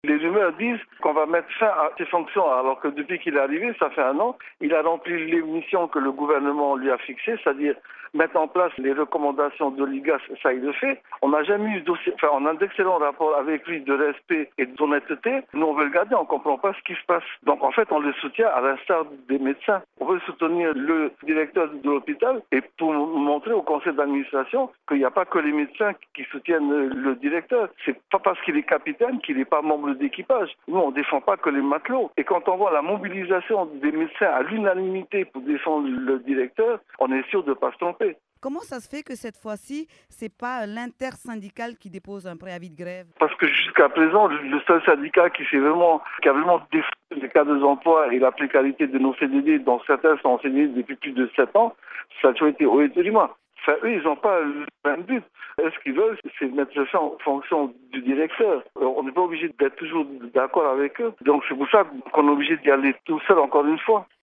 Les rumeurs disent qu'on va mettre fin à ses fonctions, alors que depuis qu'il est arrivé, ça fait 1 an, il a rempli les missions que le gouvernement lui a fixées, c'est-à-dire mettre en place les recommandations de l'IGAS, ça il le fait. On n'a jamais eu on a d'excellents rapports avec lui de respect et d'honnêteté. Nous on veut le garder, on ne comprend pas ce qui se passe. Donc en fait on le soutient à l'instar des médecins. On veut soutenir le directeur de l'hôpital et pour montrer au conseil d'administration qu'il n'y a pas que les médecins qui soutiennent le directeur. C'est pas parce qu'il est capitaine qu'il n'est pas membre d'équipage. Nous, on ne défend pas que les matelots. Et quand on voit la mobilisation des médecins à l'unanimité pour défendre le directeur, on est sûr de ne pas se tromper. Comment ça se fait que cette fois-ci, c'est pas l'intersyndical qui dépose un préavis de grève? Parce que jusqu'à présent, le seul syndicat qui a vraiment défendu les cas de emploi et la précarité de nos CDD, dont certains sont en CDD depuis plus de 7 ans, ça a toujours été Oeterima. Enfin, eux, ils n'ont pas le même but. Ce qu'ils veulent, c'est mettre ça en fonction du directeur. On n'est pas obligé d'être toujours d'accord avec eux. Donc c'est pour ça qu'on est obligé d'y aller tout seul encore une fois.